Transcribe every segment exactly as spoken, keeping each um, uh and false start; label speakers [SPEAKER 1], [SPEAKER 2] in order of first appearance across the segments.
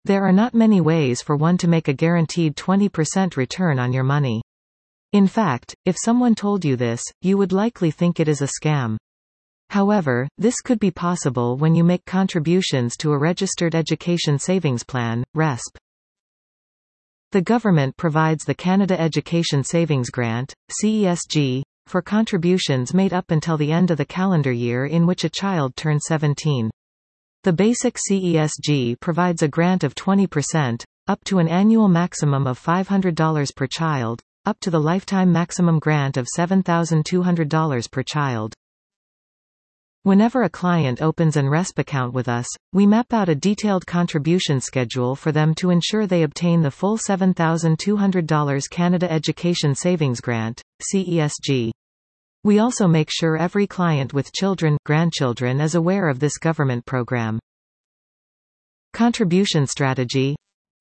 [SPEAKER 1] There are not many ways for one to make a guaranteed twenty percent return on your money. In fact, if someone told you this, you would likely think it is a scam. However, this could be possible when you make contributions to a registered education savings plan, R E S P. The government provides the Canada Education Savings Grant, C E S G, for contributions made up until the end of the calendar year in which a child turns seventeen. The basic C E S G provides a grant of twenty percent, up to an annual maximum of five hundred dollars per child, up to the lifetime maximum grant of seven thousand two hundred dollars per child. Whenever a client opens an R E S P account with us, we map out a detailed contribution schedule for them to ensure they obtain the full seven thousand two hundred dollars Canada Education Savings Grant, C E S G. We also make sure every client with children, grandchildren is aware of this government program. Contribution strategy.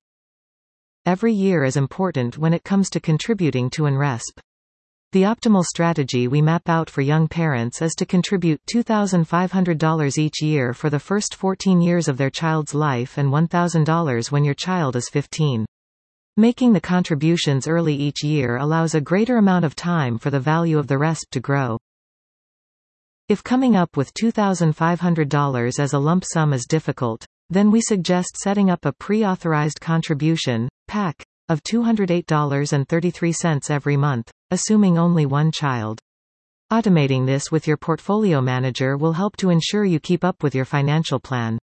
[SPEAKER 1] Every year is important when it comes to contributing to an R E S P. The optimal strategy we map out for young parents is to contribute two thousand five hundred dollars each year for the first fourteen years of their child's life and one thousand dollars when your child is fifteen. Making the contributions early each year allows a greater amount of time for the value of the R E S P to grow. If coming up with two thousand five hundred dollars as a lump sum is difficult, then we suggest setting up a pre-authorized contribution, P A C, of two hundred eight dollars and thirty-three cents every month, assuming only one child. Automating this with your portfolio manager will help to ensure you keep up with your financial plan.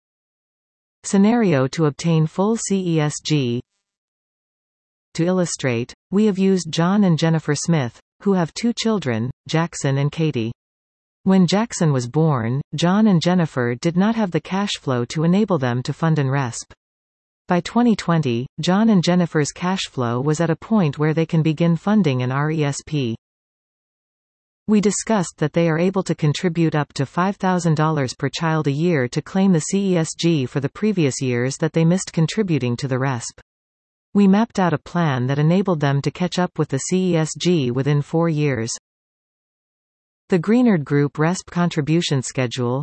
[SPEAKER 1] Scenario to obtain full C E S G. To illustrate, we have used John and Jennifer Smith, who have two children, Jackson and Katie. When Jackson was born, John and Jennifer did not have the cash flow to enable them to fund an R E S P. By twenty twenty, John and Jennifer's cash flow was at a point where they can begin funding an R E S P. We discussed that they are able to contribute up to five thousand dollars per child a year to claim the C E S G for the previous years that they missed contributing to the R E S P. We mapped out a plan that enabled them to catch up with the C E S G within four years. The Greenard Group R E S P contribution schedule.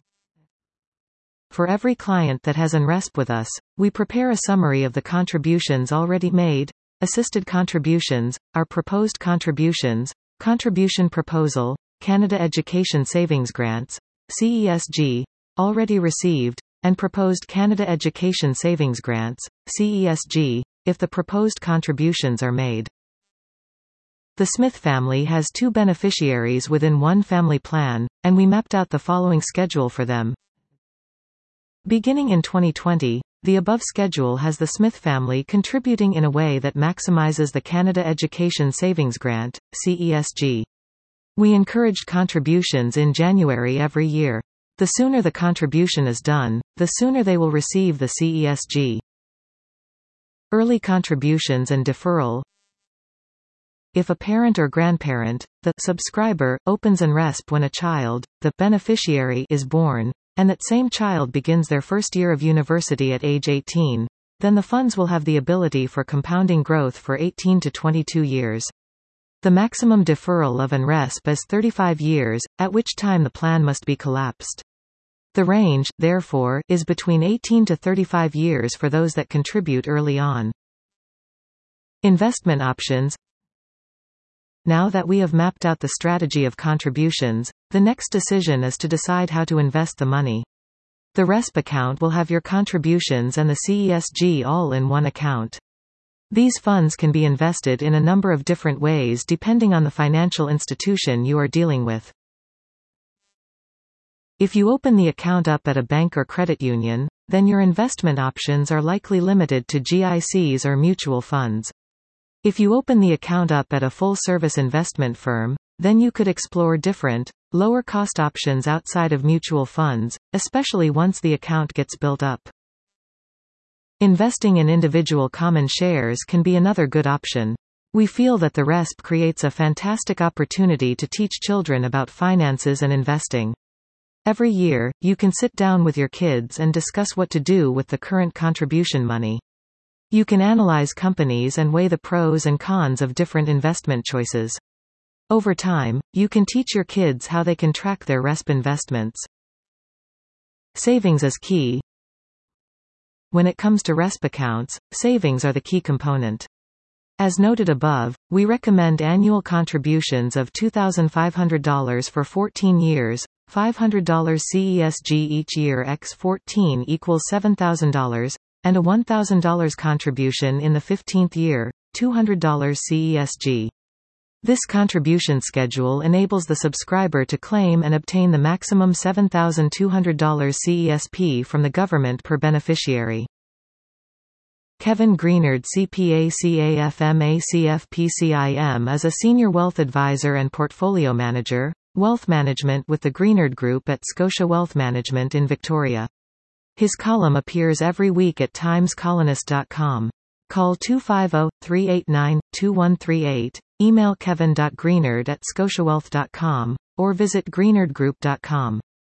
[SPEAKER 1] For every client that has an R E S P with us, we prepare a summary of the contributions already made, assisted contributions, our proposed contributions, contribution proposal, Canada Education Savings Grants, C E S G, already received, and proposed Canada Education Savings Grants, C E S G, if the proposed contributions are made. The Smith family has two beneficiaries within one family plan, and we mapped out the following schedule for them. Beginning in twenty twenty, the above schedule has the Smith family contributing in a way that maximizes the Canada Education Savings Grant, C E S G. We encouraged contributions in January every year. The sooner the contribution is done, the sooner they will receive the C E S G. Early contributions and deferral. If a parent or grandparent, the subscriber, opens an R E S P when a child, the beneficiary, is born, and that same child begins their first year of university at age eighteen, then the funds will have the ability for compounding growth for eighteen to twenty-two years. The maximum deferral of an R E S P is thirty-five years, at which time the plan must be collapsed. The range, therefore, is between eighteen to thirty-five years for those that contribute early on. Investment options. Now that we have mapped out the strategy of contributions, the next decision is to decide how to invest the money. The R E S P account will have your contributions and the C E S G all in one account. These funds can be invested in a number of different ways depending on the financial institution you are dealing with. If you open the account up at a bank or credit union, then your investment options are likely limited to G I Cs or mutual funds. If you open the account up at a full-service investment firm, then you could explore different, lower-cost options outside of mutual funds, especially once the account gets built up. Investing in individual common shares can be another good option. We feel that the R E S P creates a fantastic opportunity to teach children about finances and investing. Every year, you can sit down with your kids and discuss what to do with the current contribution money. You can analyze companies and weigh the pros and cons of different investment choices. Over time, you can teach your kids how they can track their R E S P investments. Savings is key. when it comes to R E S P accounts, savings are the key component. As noted above, we recommend annual contributions of two thousand five hundred dollars for fourteen years, five hundred dollars C E S G each year x fourteen equals seven thousand dollars, and a one thousand dollars contribution in the fifteenth year, two hundred dollars C E S G. This contribution schedule enables the subscriber to claim and obtain the maximum seven thousand two hundred dollars C E S P from the government per beneficiary. Kevin Greenard C P A C A F M A C F P C I M is a senior wealth advisor and portfolio manager, wealth management with the Greenard Group at Scotia Wealth Management in Victoria. His column appears every week at times colonist dot com. Call two five zero, three eight nine, two one three eight, email kevin dot greenard at scotiawealth dot com, or visit greenard group dot com.